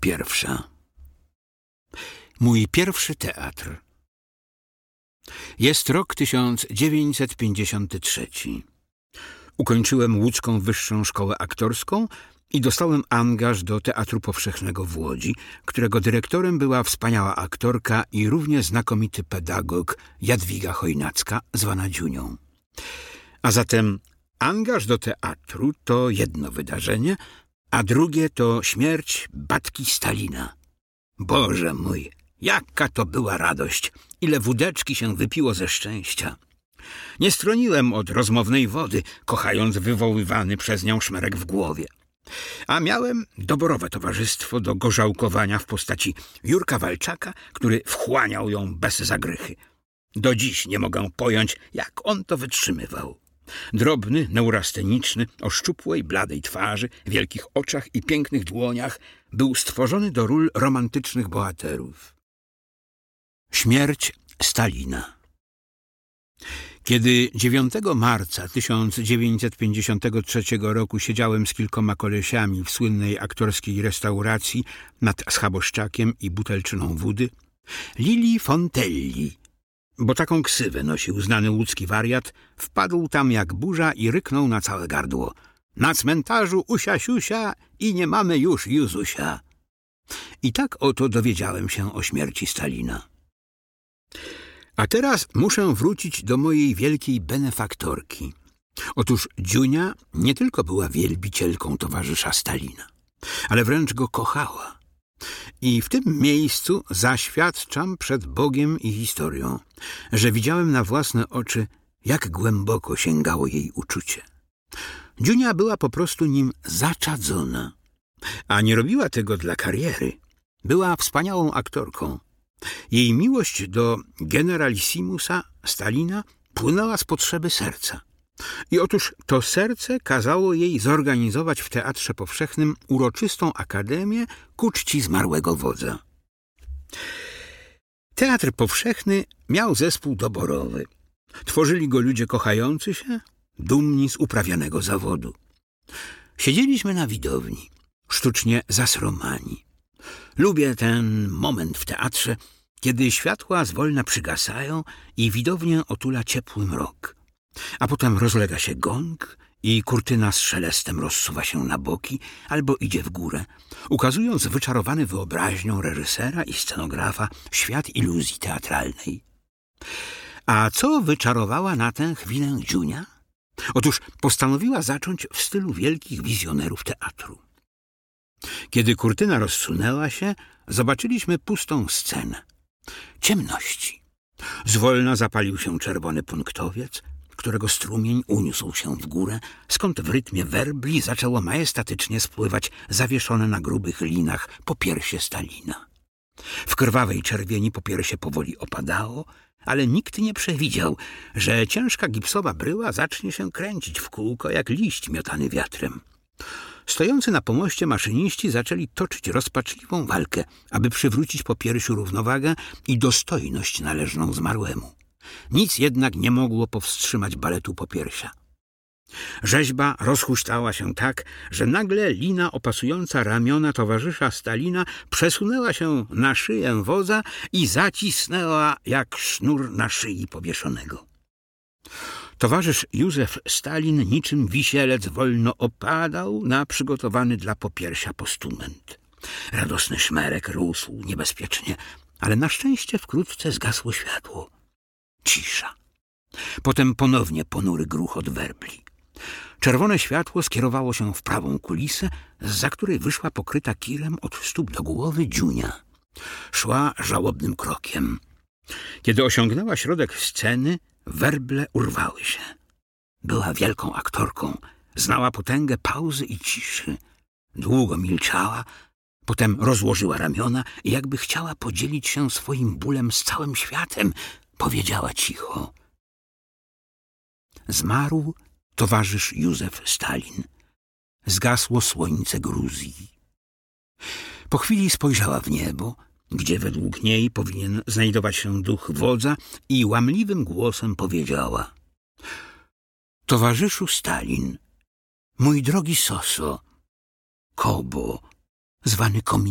Pierwsza. Mój pierwszy teatr. Jest rok 1953. Ukończyłem łódzką Wyższą Szkołę Aktorską i dostałem angaż do Teatru Powszechnego w Łodzi, którego dyrektorem była wspaniała aktorka i równie znakomity pedagog Jadwiga Chojnacka, zwana Dziunią. A zatem angaż do teatru to jedno wydarzenie, a drugie to śmierć Batki Stalina. Boże mój, jaka to była radość, ile wódeczki się wypiło ze szczęścia. Nie stroniłem od rozmownej wody, kochając wywoływany przez nią szmerek w głowie. A miałem doborowe towarzystwo do gorzałkowania w postaci Jurka Walczaka, który wchłaniał ją bez zagrychy. Do dziś nie mogę pojąć, jak on to wytrzymywał. Drobny, neurasteniczny, o szczupłej, bladej twarzy, wielkich oczach i pięknych dłoniach, był stworzony do ról romantycznych bohaterów. Śmierć Stalina. Kiedy 9 marca 1953 roku siedziałem z kilkoma kolesiami w słynnej aktorskiej restauracji nad schaboszczakiem i butelczyną wódy, Lili Fontelli, bo taką ksywę nosił znany łódzki wariat, wpadł tam jak burza i ryknął na całe gardło: na cmentarzu usia siusia i nie mamy już Józusia. I tak oto dowiedziałem się o śmierci Stalina. A teraz muszę wrócić do mojej wielkiej benefaktorki. Otóż Dziunia nie tylko była wielbicielką towarzysza Stalina, ale wręcz go kochała. I w tym miejscu zaświadczam przed Bogiem i historią, że widziałem na własne oczy, jak głęboko sięgało jej uczucie. Dziunia była po prostu nim zaczadzona, a nie robiła tego dla kariery. Była wspaniałą aktorką. Jej miłość do generalissimusa Stalina płynęła z potrzeby serca. I otóż to serce kazało jej zorganizować w Teatrze Powszechnym uroczystą akademię ku czci zmarłego wodza. Teatr Powszechny miał zespół doborowy. Tworzyli go ludzie kochający się, dumni z uprawianego zawodu. Siedzieliśmy na widowni, sztucznie zasromani. Lubię ten moment w teatrze, kiedy światła zwolna przygasają i widownię otula ciepły mrok. A potem rozlega się gong i kurtyna z szelestem rozsuwa się na boki albo idzie w górę, ukazując wyczarowany wyobraźnią reżysera i scenografa świat iluzji teatralnej. A co wyczarowała na tę chwilę Dziunia? Otóż postanowiła zacząć w stylu wielkich wizjonerów teatru. Kiedy kurtyna rozsunęła się, zobaczyliśmy pustą scenę. Ciemności. Zwolna zapalił się czerwony punktowiec, którego strumień uniósł się w górę, skąd w rytmie werbli zaczęło majestatycznie spływać zawieszone na grubych linach popiersie Stalina. W krwawej czerwieni popiersie powoli opadało, ale nikt nie przewidział, że ciężka gipsowa bryła zacznie się kręcić w kółko jak liść miotany wiatrem. Stojący na pomoście maszyniści zaczęli toczyć rozpaczliwą walkę, aby przywrócić popiersiu równowagę i dostojność należną zmarłemu. Nic jednak nie mogło powstrzymać baletu popiersia. Rzeźba rozhuśtała się tak, że nagle lina opasująca ramiona towarzysza Stalina przesunęła się na szyję wodza i zacisnęła jak sznur na szyi powieszonego. Towarzysz Józef Stalin niczym wisielec wolno opadał na przygotowany dla popiersia postument. Radosny szmerek rósł niebezpiecznie, ale na szczęście wkrótce zgasło światło. Cisza. Potem ponownie ponury gruchot werbli. Czerwone światło skierowało się w prawą kulisę, zza której wyszła pokryta kirem od stóp do głowy Dziunia. Szła żałobnym krokiem. Kiedy osiągnęła środek sceny, werble urwały się. Była wielką aktorką, znała potęgę pauzy i ciszy. Długo milczała, potem rozłożyła ramiona i jakby chciała podzielić się swoim bólem z całym światem, powiedziała cicho: zmarł towarzysz Józef Stalin. Zgasło słońce Gruzji. Po chwili spojrzała w niebo, gdzie według niej powinien znajdować się duch wodza, i łamliwym głosem powiedziała: towarzyszu Stalin, mój drogi Soso, Kobo, zwany